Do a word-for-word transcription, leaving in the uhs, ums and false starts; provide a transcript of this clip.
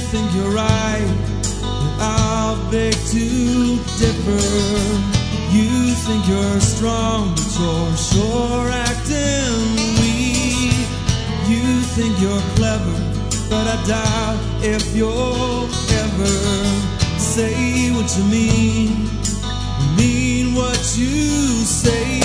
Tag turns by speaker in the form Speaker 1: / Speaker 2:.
Speaker 1: think you're right, but I'll beg to differ. You think you're strong, but you're sure acting weak. You think you're clever, but I doubt if you'll ever say what you mean, mean what you say.